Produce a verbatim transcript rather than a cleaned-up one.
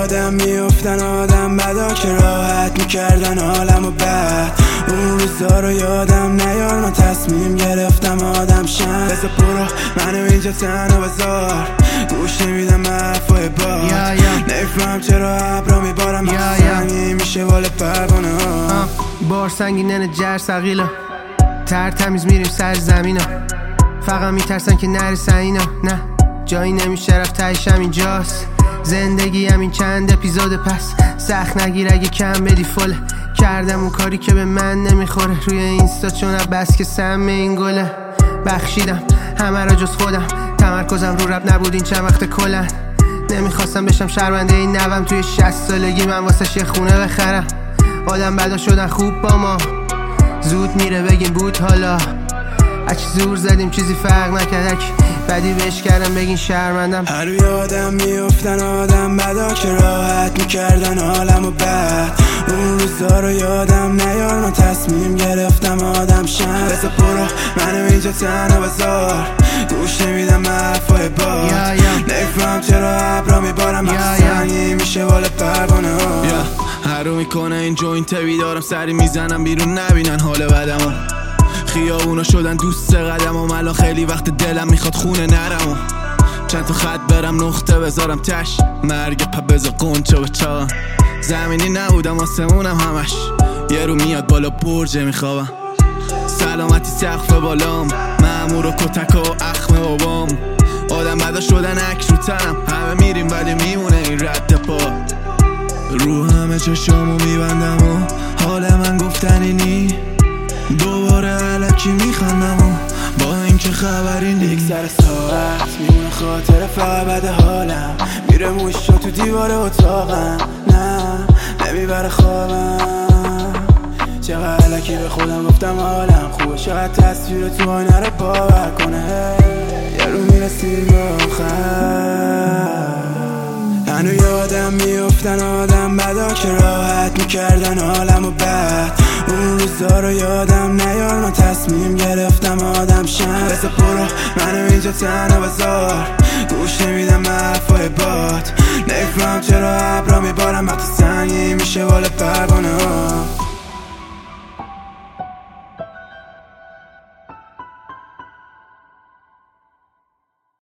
یادم میافتن آدم بدا که راحت میکردن حالمو بد. اون روزا رو یادم نیار، من تصمیم گرفتم آدم شم. بذار برو منو اینجا تنها بذار، گوش نمیدم حرفای باد. نمیفهم چرا ابرا میبارم سنگی میشه والا پروانه ها. بار سنگینه جر سقیلا تر تمیز میریم سر زمینا، فقط میترسن که نرسن اینا. نه جایی نمیشه رفت تایش همینجاست، زندگی همین چند اپیزود پس. سخت نگیر اگه کم بدی فله، کردم اون کاری که به من نمیخوره روی اینستا، چون بس که سم این گله. بخشیدم همه را جز خودم، تمرکزم رو رب نبود این چند وقت کلن. نمیخواستم بشم شرمنده این نوم، توی شصت سالگی من واسه یه خونه بخرم. آدم بدا شدن خوب با ما، زود میره بگیم بود حالا. اچ زور زدیم چیزی فرق نکرد، بدی بهش کردم بگین شرمندم. هر یادم میافتن آدم بدا که راحت میکردن حالمو بد. اون روزا رو یادم نیار، من تصمیم گرفتم آدم شم. بذار برو منو اینجا تنها بذار، گوش نمیدم حرفای باد. نمیفهم چرا ابرا میبارم سنگی میشه والا پروانه ها. هر رو میکنه این جوینت بیدارم، سری میزنم بیرون نبینن حال بدمو. خیابونا شدن دوست قدمم، الان خیلی وقت دلم میخواد خونه نرمو. چند تا خط برم نقطه بذارم تش، مرگ پا بذار قنچه و چا. زمینی نبودم آسمونم همش، یه رو میاد بالا برجه میخوابم. سلامتی سقف بالام، مامور و کتک و اخم بابام. آدم بدا شدن عکس رو تنم، همه میریم ولی میمونه این رد پا. رو همه چشامو میبندم و حال من گفتنی نی. دوباره علکی میخندم و با اینکه خبری نی. یک سر ساعت میمونه خاطر فقط بد حالم، میره موشا تو دیوار اتاقم. نه نمیبره خوابم، چقدر علکی به خودم گفتم حالم خوبه، چقدر تصویر تو آینه رو باور کنه. یه رو میرسیم به آخر، هنو یادم میافتن آدم بدا که راحت میکردن حالمو بد. اون روزا رو یادم نیار، من تصمیم گرفتم آدم شم. بذار برو منو اینجا تنها بذار، گوش نمیدم حرفای